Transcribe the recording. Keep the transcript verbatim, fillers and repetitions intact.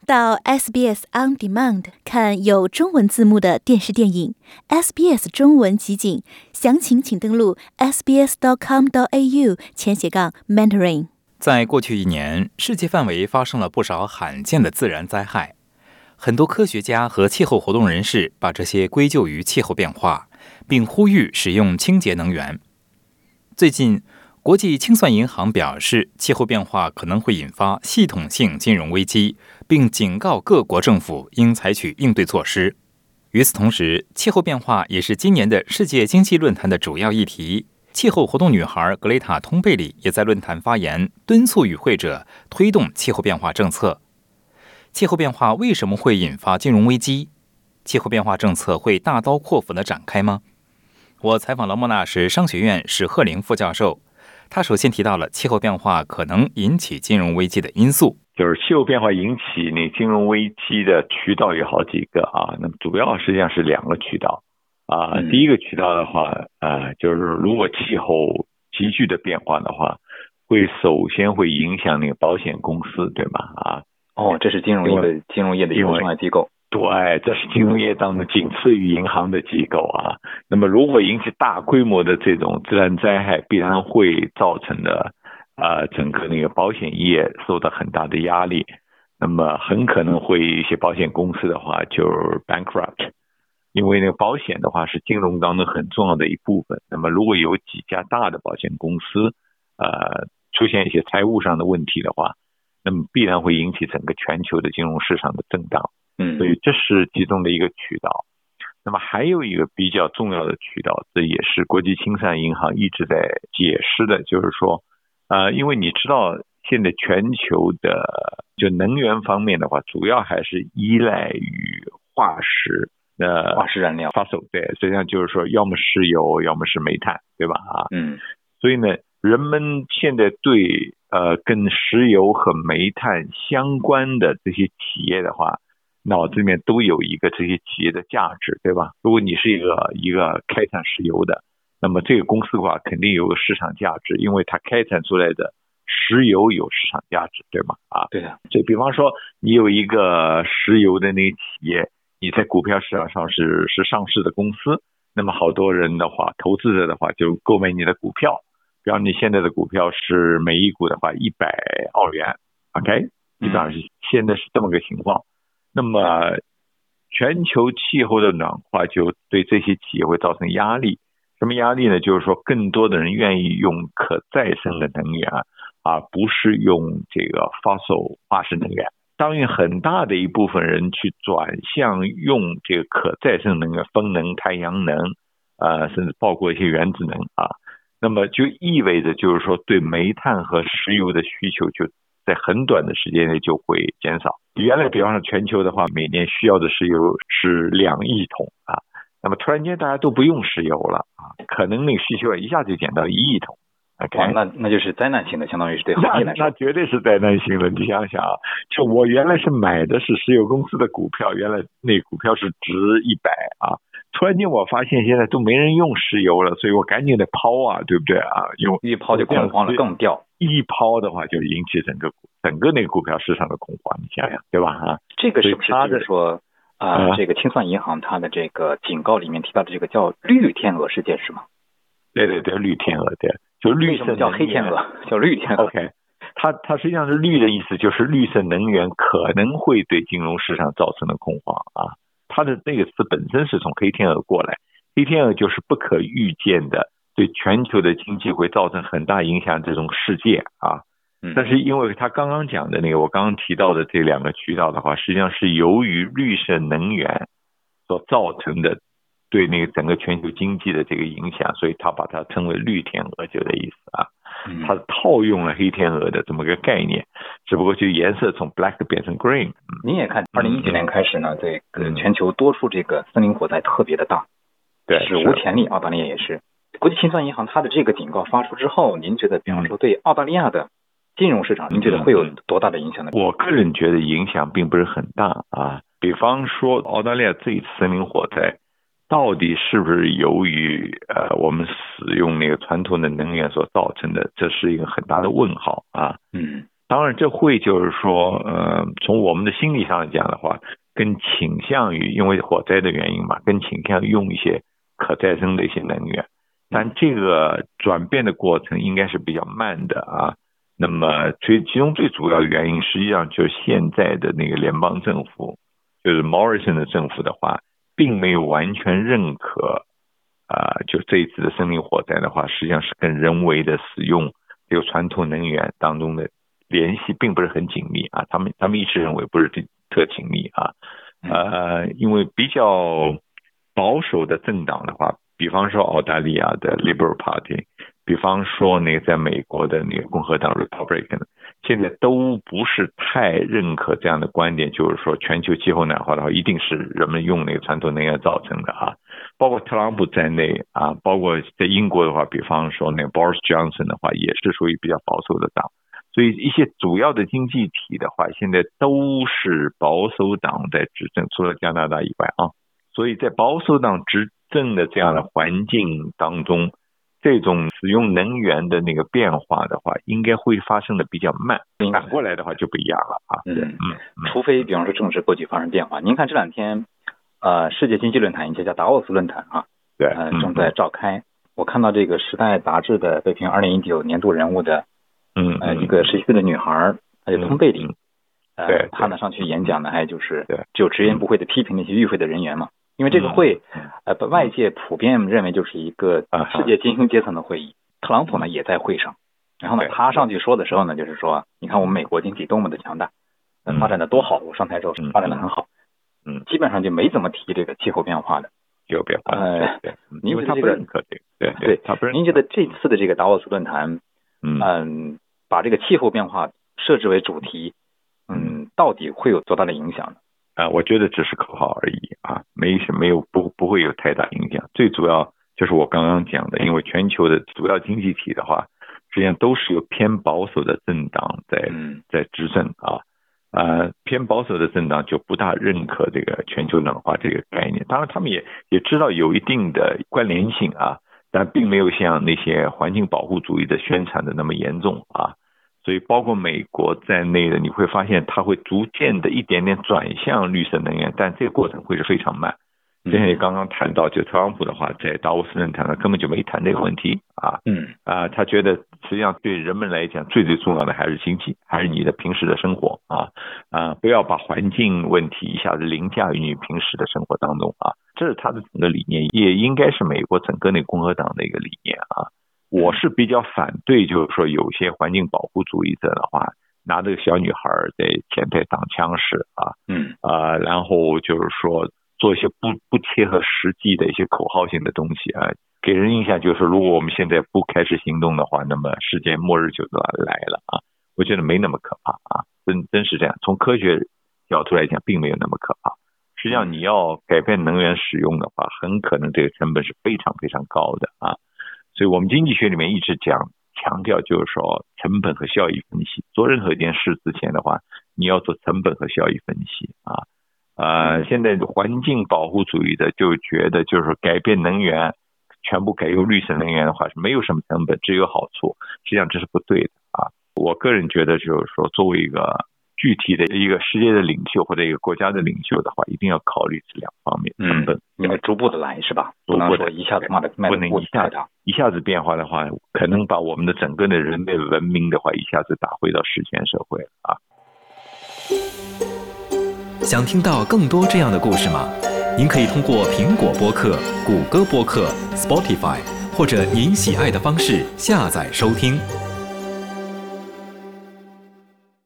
到 S B S On Demand 看有中文字幕的电视电影 S B S 中文集锦，详情请登录 s b s dot com dot a u 前斜杠 mentoring。 在过去一年，世界范围发生了不少罕见的自然灾害，很多科学家和气候活动人士把这些归咎于气候变化，并呼吁使用清洁能源。最近，国际清算银行表示，气候变化可能会引发系统性金融危机，并警告各国政府应采取应对措施。与此同时，气候变化也是今年的世界经济论坛的主要议题。气候活动女孩格雷塔·通贝里也在论坛发言，敦促与会者推动气候变化政策。气候变化为什么会引发金融危机？气候变化政策会大刀阔斧地展开吗？我采访了莫纳什商学院史鹤龄副教授，他首先提到了气候变化可能引起金融危机的因素。 就是气候变化引起那金融危机的渠道有好几个啊，那么主要实际上是两个渠道啊。 嗯、 第一个渠道的话，呃，就是如果气候急剧的变化的话，会首先会影响那个保险公司，对吗？啊， 哦，这是金融业的金融业的一个重要机构。 对，这是金融业当中仅次于银行的机构啊。那么如果引起大规模的这种自然灾害，必然会造成的呃整个那个保险业受到很大的压力，那么很可能会一些保险公司的话就 bankrupt， 因为那个保险的话是金融当中很重要的一部分。那么如果有几家大的保险公司呃出现一些财务上的问题的话，那么必然会引起整个全球的金融市场的震荡。 嗯， 所以这是其中的一个渠道。那么还有一个比较重要的渠道，这也是国际清算银行一直在解释的，就是说，呃，因为你知道现在全球的就能源方面的话，主要还是依赖于化石呃化石燃料发手，对，实际上就是说，要么石油，要么是煤炭，对吧？啊， 嗯， 所以呢，人们现在对呃跟石油和煤炭相关的这些企业的话，脑子里面都有一个这些企业的价值，对吧？如果你是一个一个开采石油的，那么这个公司的话肯定有个市场价值，因为它开采出来的石油有市场价值，对吗？啊， 对的。 就比方说你有一个石油的那个企业，你在股票市场上是是上市的公司，那么好多人的话，投资者的话就购买你的股票，比方你现在的股票是每一股的话一百澳元 ，OK， 基本上是、嗯、现在是这么个情况。那么全球气候的暖化就对这些企业会造成压力。什么压力呢？就是说更多的人愿意用可再生的能源，而不是用这个 fossil 化石能源。当然很大的一部分人去转向用这个可再生能源，风能、太阳能，呃，甚至包括一些原子能啊。那么就意味着就是说对煤炭和石油的需求就在很短的时间内就会减少。原来比方说全球的话，每年需要的石油是两亿桶啊，那么突然间大家都不用石油了啊，可能那个需求一下就减到一亿桶。 哇，那那就是灾难性的，相当于是对行业来说， 那绝对是灾难性的。你想想啊，就我原来是买的是石油公司的股票，原来那股票是值一百啊，突然间我发现现在都没人用石油了，所以我赶紧的抛啊，对不对啊？用一抛就恐慌了，更掉。 一抛的话就引起整个整个那个股票市场的恐慌，你想想，对吧？啊， 这个是不是就是说啊、呃，这个清算银行它的这个警告里面提到的这个叫绿天鹅事件是吗？ 对对对，绿天鹅，对，就绿色能源。为什么叫黑天鹅？叫绿天鹅。 OK， 它它实际上是绿的意思，就是绿色能源可能会对金融市场造成的恐慌啊。它的那个词本身是从黑天鹅过来，黑天鹅就是不可预见的，对全球的经济会造成很大影响这种事件啊。但是因为他刚刚讲的那个，我刚刚提到的这两个渠道的话，实际上是由于绿色能源所造成的对那个整个全球经济的这个影响，所以他把它称为绿天鹅，就这意思啊。他套用了黑天鹅的这么个概念，只不过就颜色从 black 变成 green。 您也看，二零一九年开始呢，这个全球多处这个森林火灾特别的大， 对， 史无前例。澳大利亚也是。国际清算银行它的这个警告发出之后，您觉得，比方说对澳大利亚的金融市场，您觉得会有多大的影响呢？ 我个人觉得影响并不是很大啊。比方说，澳大利亚这一次森林火灾，到底是不是由于呃我们使用那个传统的能源所造成的？这是一个很大的问号啊。 嗯， 当然这会就是说，呃，从我们的心理上来讲的话，更倾向于因为火灾的原因嘛，更倾向于用一些可再生的一些能源。但这个转变的过程应该是比较慢的啊。那么最其中最主要的原因，实际上就是现在的那个联邦政府，就是 Morrison 的政府的话，并没有完全认可啊、呃，就这一次的森林火灾的话，实际上是跟人为的使用这个传统能源当中的联系并不是很紧密啊。他们他们一直认为不是特紧密啊，呃，因为比较保守的政党的话，比方说澳大利亚的 Liberal Party， 比方说那个在美国的那个共和党 Republican， 现在都不是太认可这样的观点，就是说全球气候暖化的话，一定是人们用那个传统能源造成的啊。包括特朗普在内啊，包括在英国的话，比方说那个 Boris Johnson 的话，也是属于比较保守的党。所以一些主要的经济体的话，现在都是保守党在执政，除了加拿大以外啊。所以在保守党执政的这样的环境当中，这种使用能源的那个变化的话，应该会发生的比较慢。反过来的话就不一样了啊。 嗯嗯，除非比方说政治格局发生变化。您看这两天，呃，世界经济论坛，一些叫达沃斯论坛啊， 对， 呃，正在召开。嗯、我看到这个《时代》杂志的被评二零一九年度人物的， 嗯， 呃，一个十七岁的女孩，她叫通贝里。 嗯呃， 对， 她呢上去演讲呢，还就是就直言不讳的批评那些与会的人员嘛。因为这个会，呃，外界普遍认为就是一个世界精英阶层的会议。特朗普呢也在会上，然后呢他上去说的时候呢，就是说，你看我们美国经济多么的强大，发展的多好，我上台之后发展的很好， 嗯， 基本上就没怎么提这个气候变化的。 气候变化， 呃， 对， 您觉得这个认可这个，对对， 他不认可。 您觉得这次的这个达沃斯论坛，嗯，把这个气候变化设置为主题，嗯，到底会有多大的影响呢？ 啊、呃，我觉得只是口号而已啊，没什没有不不会有太大影响。最主要就是我刚刚讲的，因为全球的主要经济体的话，实际上都是由偏保守的政党在在执政啊，呃，偏保守的政党就不大认可这个全球暖化这个概念。当然，他们也也知道有一定的关联性啊，但并没有像那些环境保护主义的宣传的那么严重啊。所以包括美国在内的，你会发现它会逐渐的一点点转向绿色能源，但这个过程会是非常慢。之前也刚刚谈到，就特朗普的话，在达沃斯论坛上根本就没谈这个问题啊，嗯啊，他觉得实际上对人们来讲，最最重要的还是经济，还是你的平时的生活啊啊，不要把环境问题一下子凌驾于你平时的生活当中啊，这是他的整个理念，也应该是美国整个那共和党的一个理念啊。我是比较反对，就是说有些环境保护主义者的话，拿这个小女孩在前台当枪使啊，嗯啊，然后就是说做一些不不切合实际的一些口号性的东西啊，给人印象就是如果我们现在不开始行动的话，那么世界末日就来了啊。我觉得没那么可怕啊，真真是这样。从科学角度来讲，并没有那么可怕。实际上，你要改变能源使用的话，很可能这个成本是非常非常高的啊。所以我们经济学里面一直讲强调，就是说成本和效益分析。做任何一件事之前的话，你要做成本和效益分析啊。呃，现在环境保护主义的就觉得，就是说改变能源，全部改用绿色能源的话是没有什么成本，只有好处。实际上这是不对的啊。我个人觉得，就是说作为一个具体的一个世界的领袖或者一个国家的领袖的话，一定要考虑这两方面成本， 应该逐步的来是吧？不能说一下子迈的不能一下子一下子变化的话，可能把我们的整个的人类文明的话一下子打回到史前社会啊。 想听到更多这样的故事吗？您可以通过苹果播客、谷歌播客、Spotify 或者您喜爱的方式下载收听。